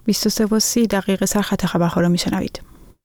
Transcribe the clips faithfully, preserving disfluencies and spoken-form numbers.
بیست و سه و سی دقیقه سرخط خبرها را میشنوید.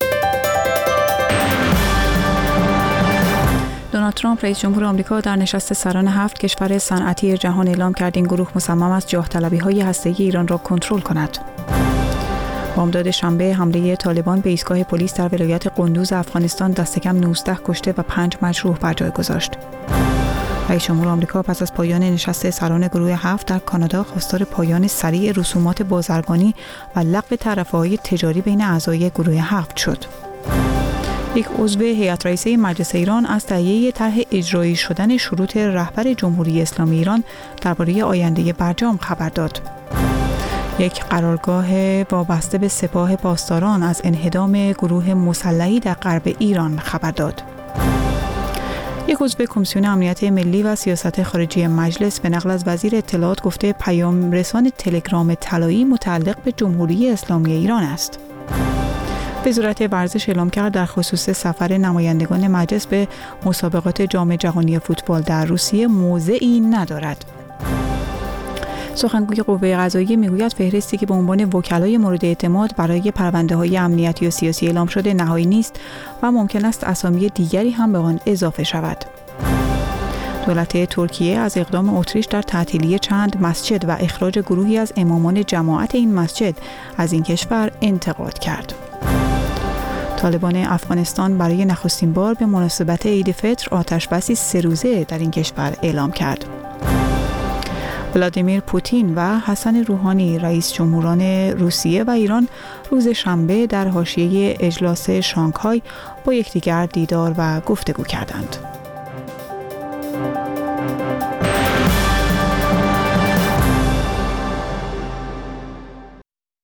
دونالد ترامپ رئیس جمهور آمریکا در نشست سران هفت کشور صنعتی جهان اعلام کرد این گروه مصمم است جاه طلبی‌های هسته‌ای ایران را کنترل کند. بامداد شنبه حمله طالبان به ایستگاه پلیس در ولایت قندوز افغانستان دست کم نوزده کشته و پنج مجروح بر جای گذاشت. رئیس جمهور آمریکا پس از پایان نشست سران گروه هفت در کانادا خواستار پایان سریع رسومات بازرگانی و لغو تعرفه‌های تجاری بین اعضای گروه هفت شد. یک عضو هیئت رئیسه مجلس ایران از تهیه طرح اجرایی شدن شروط رهبر جمهوری اسلامی ایران درباره آینده برجام خبر داد. یک قرارگاه وابسته به سپاه پاسداران از انهدام گروه مسلحی در غرب ایران خبر داد. یک عضو کمیسیون امنیت ملی و سیاست خارجی مجلس به نقل از وزیر اطلاعات گفته پیام رسان تلگرام طلایی متعلق به جمهوری اسلامی ایران است. وزارت ورزش اعلام کرد در خصوص سفر نمایندگان مجلس به مسابقات جام جهانی فوتبال در روسیه موضعی ندارد. سخنگوی قوه قضاییه میگوید فهرستی که به عنوان وکلای مورد اعتماد برای پرونده‌های امنیتی و سیاسی اعلام شده نهایی نیست و ممکن است اسامی دیگری هم به آن اضافه شود. دولت ترکیه از اقدام اتریش در تعطیلی چند مسجد و اخراج گروهی از امامان جماعت این مسجد از این کشور انتقاد کرد. طالبان افغانستان برای نخستین بار به مناسبت عید فطر آتشبسی سه روزه در این کشور اعلام کرد. ولادیمیر پوتین و حسن روحانی رئیس جمهوران روسیه و ایران روز شنبه در حاشیه اجلاس شانگهای با یکدیگر دیدار و گفتگو کردند.